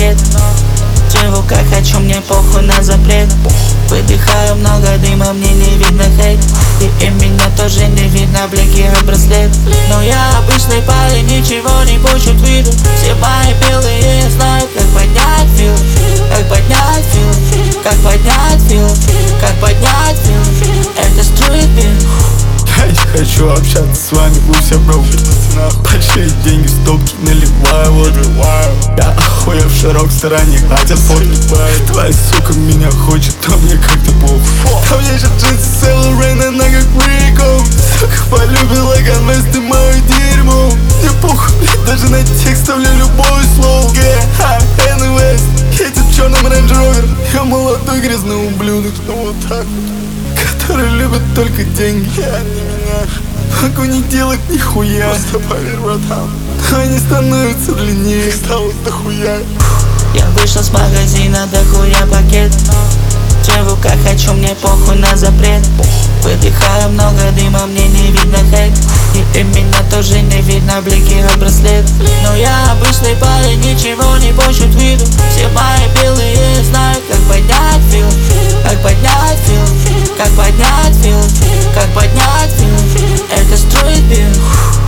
пакет. Девушка, хочу, мне похуй на запрет. Выдыхаю много дыма, мне не видно хейт. И меня тоже не видно, блики от браслет. Но я обычный парень, ничего не пущу виду. Все мои белые, я знаю, как поднять фил. Как поднять фил, как поднять фил, как поднять фил. Это стрит бит. Я не хочу общаться с вами, вы все броуки. Большие деньги в стопки, наливаю воду. Я охуевший рок-стороне, хотят фотки. Твоя сука меня хочет, а мне как-то похуй. А мне же джинсы Sailor Rain, она как Рико. Сука полюбила конвейс, ты мое дерьмо. Мне похуй, блядь, даже на текст ставлю любое слово. Anyways, едет в черном Range Rover. Я молодой грязный ублюдок, ну вот так вот, который любит только деньги. Я не меня могу не делать нихуя. Просто поверь, братан, они становятся длиннее, стало дохуя. Я вышел с магазина, дохуя пакет. Девушка, хочу, мне похуй на запрет. Выдыхаю много дыма, мне не видно хейт. И меня тоже не видно, блики от браслет. Но я обычный парень, ничего не пущу виду. Все мои белые знают, как поднять фил. Как поднять фил, как поднять фил, как поднять фил. Это стрит бит.